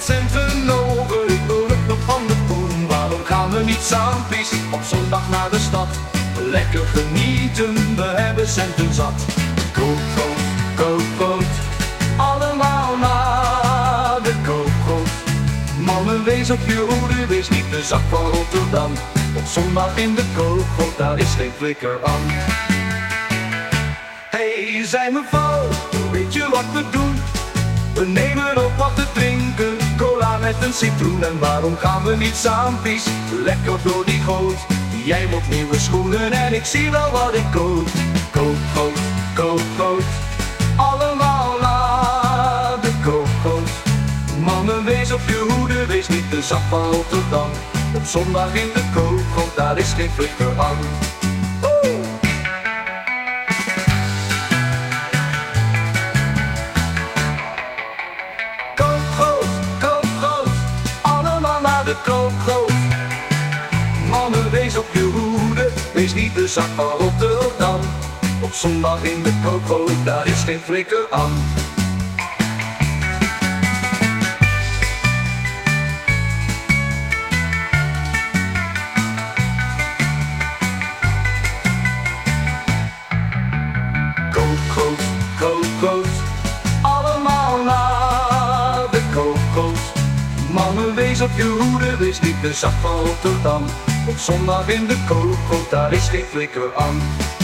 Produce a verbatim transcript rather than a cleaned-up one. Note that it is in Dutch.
centen over, ik wil het nog van de poen. Waarom gaan we niet samen op zondag naar de stad? Lekker genieten, we hebben centen zat. Koop, koop, koop, koop, allemaal naar de koopgoot. Mannen, wees op je hoede, wees niet de zak van Rotterdam. Op zondag in de koopgoot, daar is geen flikker aan. Hey, zijn we vrouw, weet je wat we doen? We nemen op wat te drinken, cola met een citroen. En waarom gaan we niet samen lekker door die goot? Jij moet nieuwe schoenen en ik zie wel wat ik koop. Koop, koop, koop, koop, allemaal naar de koopgoot. Mannen, wees op je hoede, wees niet de zak van Rotterdam. Op zondag in de koopgoot, daar is geen flikker aan. De koopgoot. Mannen, wees op je hoede, wees niet de zak van Rotterdam. Op zondag in de koopgoot, daar is geen flikker aan. Koopgoot, koopgoot, allemaal naar de koopgoot. Mannen, wees op je hoede, wees niet de zak van Rotterdam. Op zondag in de koopgoot, daar is geen flikker aan.